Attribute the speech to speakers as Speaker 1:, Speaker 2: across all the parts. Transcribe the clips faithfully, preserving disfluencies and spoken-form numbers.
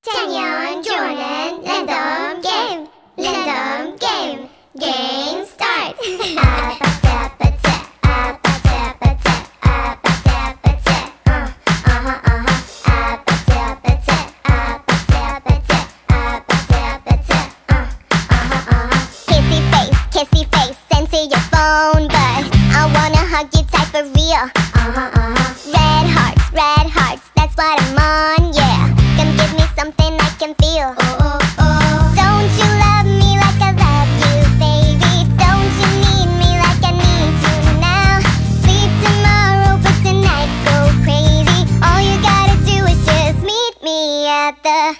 Speaker 1: Daniel and Jordan, random game, random game, game start. Kissy face, kissy face, send to your phone, but I wanna hug you tight for real. Red hearts, red hearts, that's what I'm on, yeah. Come give me something I can feel. Don't you love me like I love you, baby? Don't you need me like I need you now? Sleep tomorrow, but tonight go crazy. All you gotta do is just meet me at the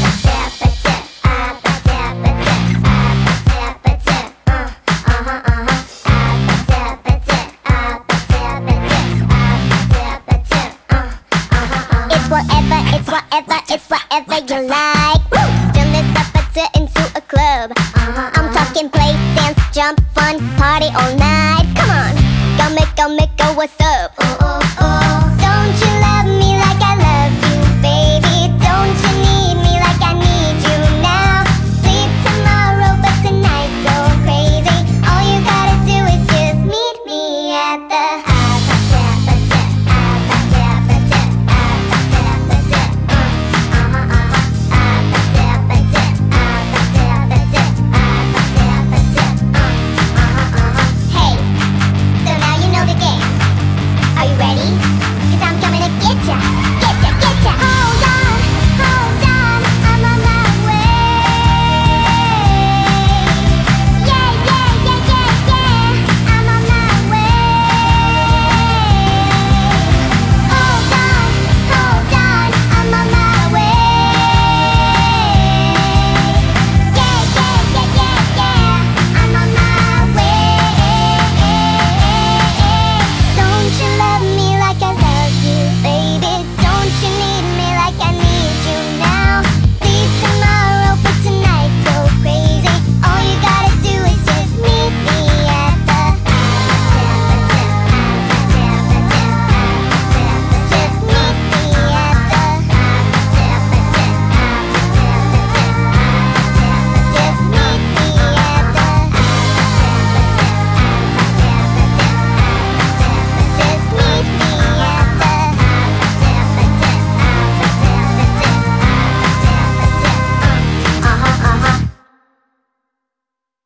Speaker 1: Whatever, it's whatever, it's whatever you like. Woo! Turn this up into a club. Uh-huh, I'm talking play, dance, jump, fun, party all night. Come on, go make, go make, go, what's up?